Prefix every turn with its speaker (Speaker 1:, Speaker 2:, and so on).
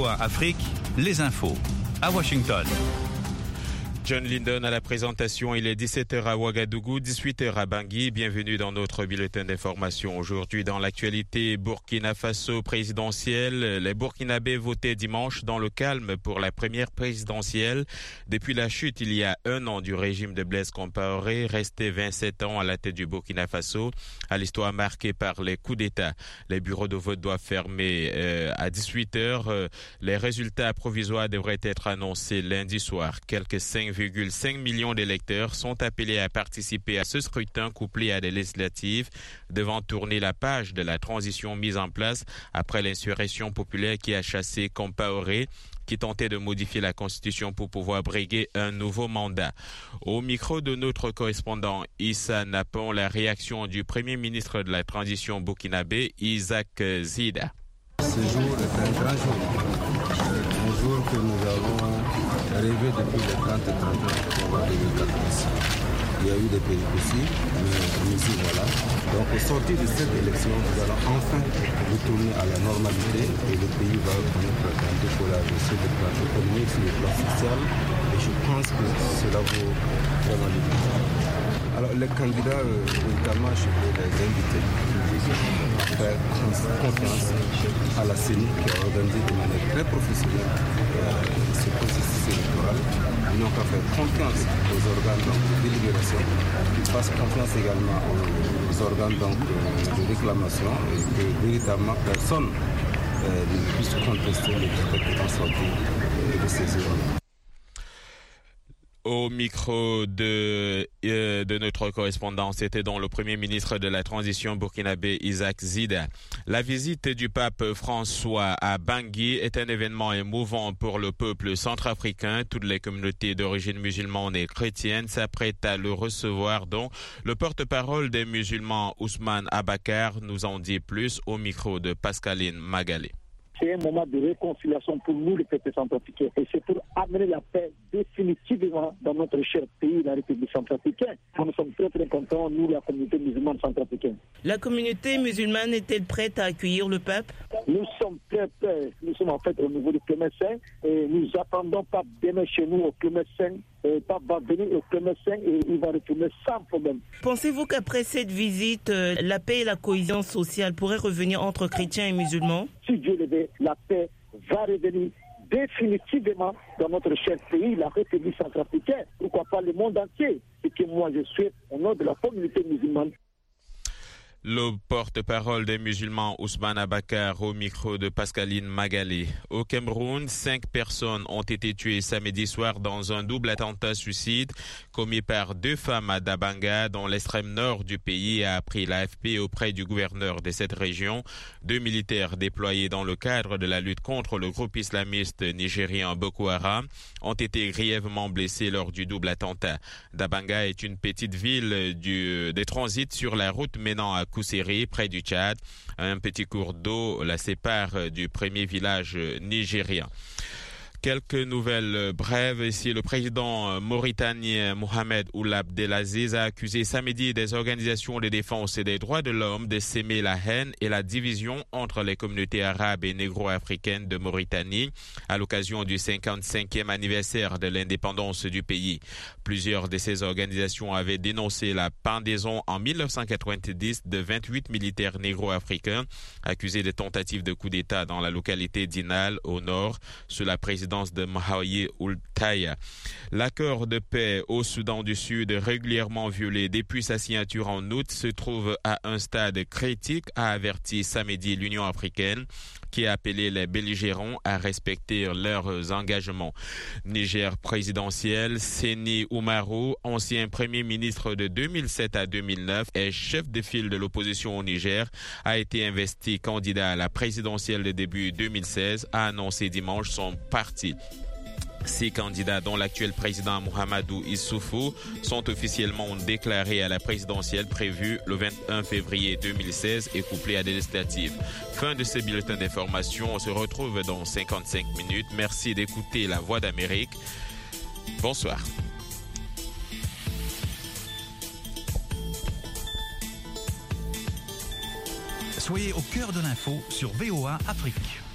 Speaker 1: VOA Afrique, les infos. À Washington.
Speaker 2: John Linden à la présentation, il est 17h à Ouagadougou, 18h à Bangui. Bienvenue dans notre bulletin d'information. Aujourd'hui, dans l'actualité Burkina Faso présidentielle, les Burkinabés votaient dimanche dans le calme pour la première présidentielle. Depuis la chute il y a un an du régime de Blaise Compaoré, resté 27 ans à la tête du Burkina Faso, à l'histoire marquée par les coups d'État. Les bureaux de vote doivent fermer à 18h. Les résultats provisoires devraient être annoncés lundi soir. Quelques 5,5 millions d'électeurs sont appelés à participer à ce scrutin couplé à des législatives devant tourner la page de la transition mise en place après l'insurrection populaire qui a chassé Compaoré, qui tentait de modifier la Constitution pour pouvoir briguer un nouveau mandat. Au micro de notre correspondant Issa Napon, la réaction du Premier ministre de la transition burkinabé, Isaac Zida.
Speaker 3: Ce jour est un grand jour. Un jour que nous avons rêvé depuis le 30 octobre 2014. Il y a eu des péripéties, mais ici voilà. Donc au sortir de cette élection, nous allons enfin retourner à la normalité et le pays va connaître un décollage sur le plan économique, sur le plan social. Et je pense que cela vaut vraiment le coup. Alors les candidats, évidemment, je vais les inviter à faire confiance à la CENI qui a organisé de manière très professionnelle ce processus électoral. Ils n'ont qu'à faire confiance aux organes de délibération, qu'ils fassent confiance également aux organes de réclamation et que véritablement personne ne puisse contester les résultats qui sont sortis de ces urnes.
Speaker 2: Au micro de notre correspondant, c'était donc le Premier ministre de la transition burkinabé, Isaac Zida. La visite du pape François à Bangui est un événement émouvant pour le peuple centrafricain. Toutes les communautés d'origine musulmane et chrétienne s'apprêtent à le recevoir. Donc, le porte-parole des musulmans, Ousmane Abakar, nous en dit plus au micro de Pascaline Magalé.
Speaker 4: C'est un moment de réconciliation pour nous, les peuples centrafricains. Et c'est pour amener la paix définitivement dans notre cher pays, la République centrafricaine. Nous sommes très très contents, nous, la communauté musulmane centrafricaine.
Speaker 5: La communauté musulmane est-elle prête à accueillir le pape?
Speaker 4: Nous sommes très prêts. Nous sommes en fait au niveau du Clément Saint et nous attendons Pape demain chez nous au Clément Saint. Pape va venir au Clément Saint et il va retourner sans problème.
Speaker 5: Pensez-vous qu'après cette visite, la paix et la cohésion sociale pourraient revenir entre chrétiens et musulmans?
Speaker 4: Si Dieu le veut, la paix va revenir définitivement dans notre cher pays, la République centrafricaine. Pourquoi pas le monde entier? C'est que moi je souhaite au nom de la communauté musulmane.
Speaker 2: Le porte-parole des musulmans Ousmane Abakar au micro de Pascaline Magalé. Au Cameroun, 5 personnes ont été tuées samedi soir dans un double attentat suicide commis par 2 femmes à Dabanga, dans l'extrême nord du pays, a appris l'AFP auprès du gouverneur de cette région. 2 militaires déployés dans le cadre de la lutte contre le groupe islamiste nigérien Boko Haram ont été grièvement blessés lors du double attentat. Dabanga est une petite ville de transit sur la route menant à Kousséri, près du Tchad. Un petit cours d'eau la sépare du premier village nigérien. Quelques nouvelles brèves ici. Le président mauritanien Mohamed Ould Abdelaziz a accusé samedi des organisations de défense des droits de l'homme de s'aimer la haine et la division entre les communautés arabes et négro-africaines de Mauritanie à l'occasion du 55e anniversaire de l'indépendance du pays. Plusieurs de ces organisations avaient dénoncé la pendaison en 1990 de 28 militaires négro-africains accusés de tentatives de coup d'État dans la localité d'Inal au nord sous la présidence de Mahaye Ould Taya. L'accord de paix au Soudan du Sud, régulièrement violé depuis sa signature en août, se trouve à un stade critique, a averti samedi l'Union africaine, qui a appelé les belligérants à respecter leurs engagements. Niger présidentiel, Séni Oumarou, ancien premier ministre de 2007 à 2009 et chef de file de l'opposition au Niger, a été investi candidat à la présidentielle de début 2016, a annoncé dimanche son parti. 6 candidats, dont l'actuel président Mohamedou Issoufou, sont officiellement déclarés à la présidentielle prévue le 21 février 2016 et couplés à des législatives. Fin de ce bulletin d'information. On se retrouve dans 55 minutes. Merci d'écouter La Voix d'Amérique. Bonsoir.
Speaker 1: Soyez au cœur de l'info sur VOA Afrique.